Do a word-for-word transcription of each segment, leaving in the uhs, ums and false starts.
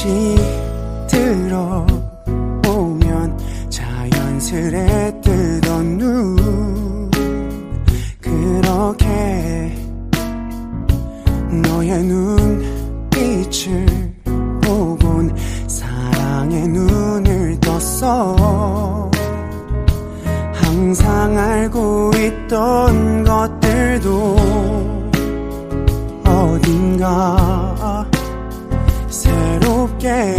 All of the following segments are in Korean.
다시 들어오면 자연스레 뜨던 눈 그렇게 너의 눈빛을 보곤 사랑의 눈을 떴어. 항상 알고 있던 것들도 어딘가 새롭게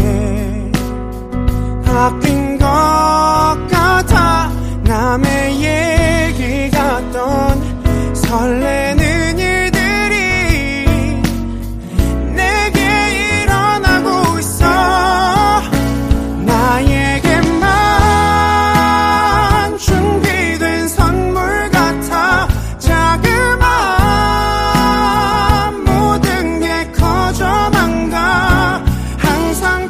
바뀐 것 같아. 남의 얘기 같던 설레는 일들이 내게 일어나고 있어. 나에게만 준비된 선물 같아. 자그마한 모든 게 커져만 가. 항상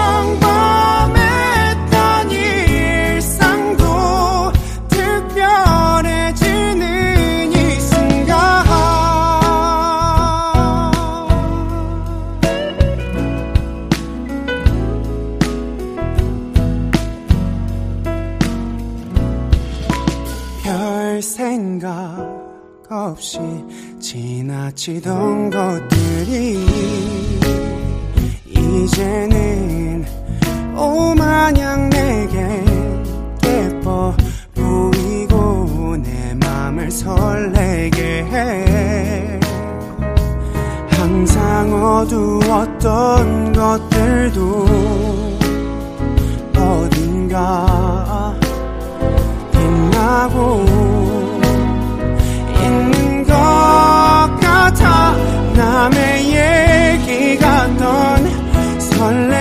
평범했던 일상도 특별해지는 이 순간. 별 생각 없이 지나치던 것들이 이제는 오마냥 내게 예뻐 보이고 내 맘을 설레게 해. 항상 어두웠던 것들도 어딘가 빛나고 있는 것 같아. 남의 얘기 같던 설레